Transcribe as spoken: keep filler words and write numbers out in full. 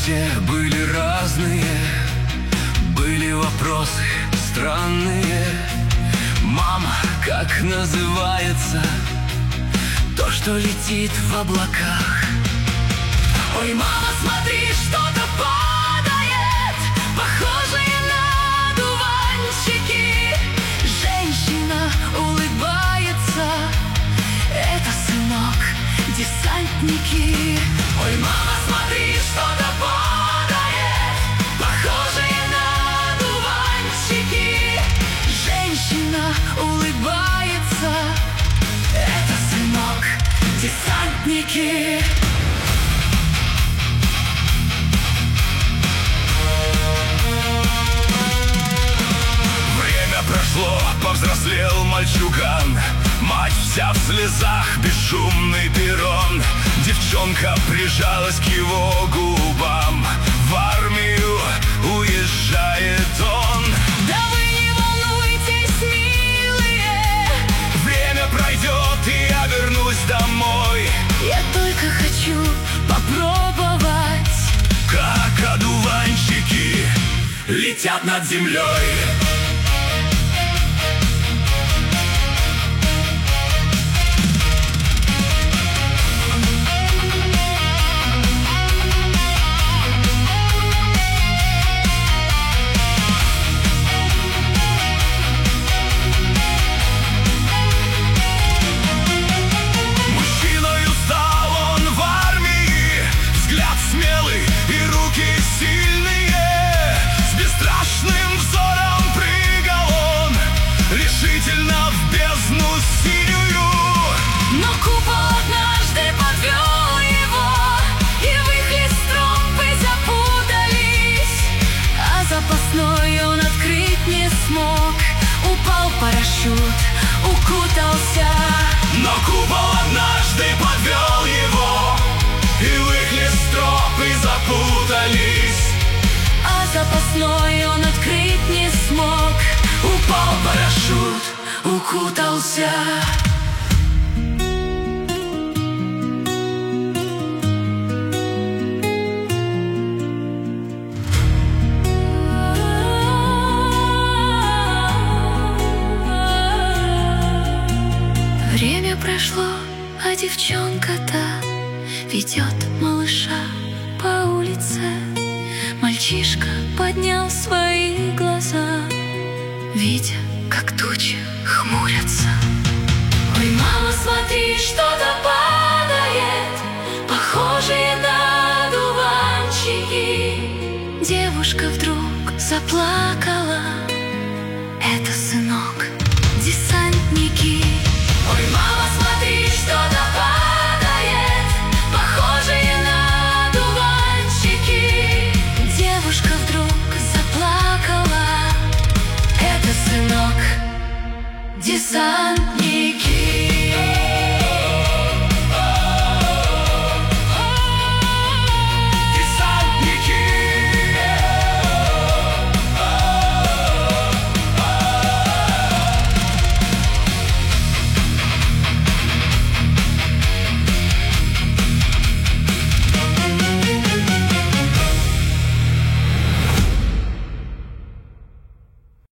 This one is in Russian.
все были разные, были вопросы странные. Мама, как называется то, что летит в облаках? Ой, мама, смотри, что-то падает, похожее на одуванчики. Женщина улыбается, это, сынок, десантники. Ой, мама, смотри, что-то падает, похожее на одуванчики. Женщина улыбается, это, сынок, десантники. Прошло, повзрослел мальчуган, мать вся в слезах, бесшумный перрон. Девчонка прижалась к его губам, в армию уезжает он. Да вы не волнуйтесь, милые, время пройдет, и я вернусь домой. Я только хочу попробовать, как одуванчики летят над землей. Он открыть не смог, упал парашют, укутался. Но купол однажды подвел его, и в их листропы запутались. А запасной он открыть не смог, упал парашют, укутался. Время прошло, а девчонка-то ведет малыша по улице. Мальчишка поднял свои глаза, видя, как тучи хмурятся. Ой, мама, смотри, что-то падает, похожее на одуванчики. Девушка вдруг заплакала, это, сынок, десантники. Ой, мама, смотри, что-то падает, похожее на одуванчики. Девушка вдруг заплакала, это, сынок, десантники.